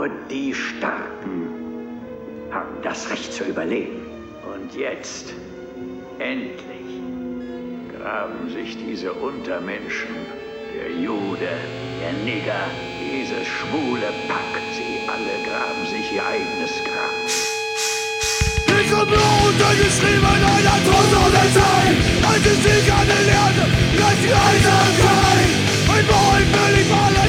Nur die Starken haben das Recht zu überleben. Und jetzt, endlich, graben sich diese Untermenschen, der Jude, der Nigger, dieses schwule Pack, sie alle graben sich ihr eigenes Grab. Ich habe nur untergeschrieben in einer toten Zeit, als ich sie kennenlernte, dass sie einsam sein. Ein Wollen will ich alle